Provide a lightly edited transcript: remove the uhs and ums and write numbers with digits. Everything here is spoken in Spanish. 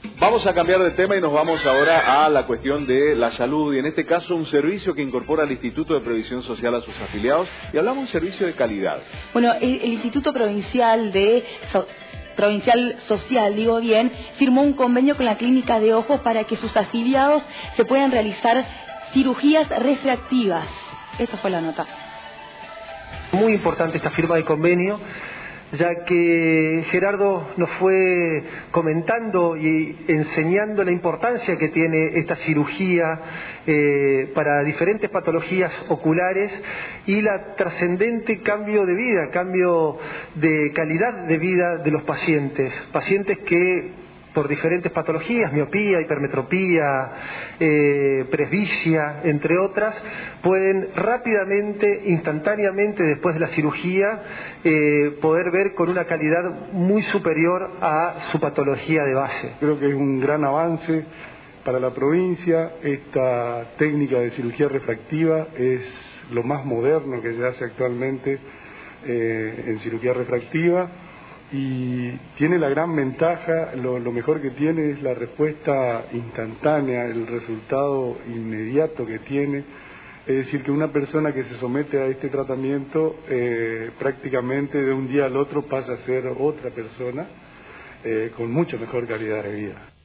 Vamos a cambiar de tema y nos vamos ahora a la cuestión de la salud y en este caso un servicio que incorpora al Instituto de Previsión Social a sus afiliados y hablamos de un servicio de calidad. Bueno, el Instituto Provincial Social, digo bien, firmó un convenio con la Clínica de Ojos para que sus afiliados se puedan realizar cirugías refractivas. Esta fue la nota. Muy importante esta firma de convenio, ya que Gerardo nos fue comentando y enseñando la importancia que tiene esta cirugía para diferentes patologías oculares y la trascendente cambio de vida, cambio de calidad de vida de los pacientes que por diferentes patologías, miopía, hipermetropía, presbicia, entre otras, pueden rápidamente, instantáneamente, después de la cirugía, poder ver con una calidad muy superior a su patología de base. Creo que es un gran avance para la provincia. Esta técnica de cirugía refractiva es lo más moderno que se hace actualmente en cirugía refractiva. Y tiene la gran ventaja, lo mejor que tiene es la respuesta instantánea, el resultado inmediato que tiene. Es decir, que una persona que se somete a este tratamiento prácticamente de un día al otro pasa a ser otra persona con mucha mejor calidad de vida.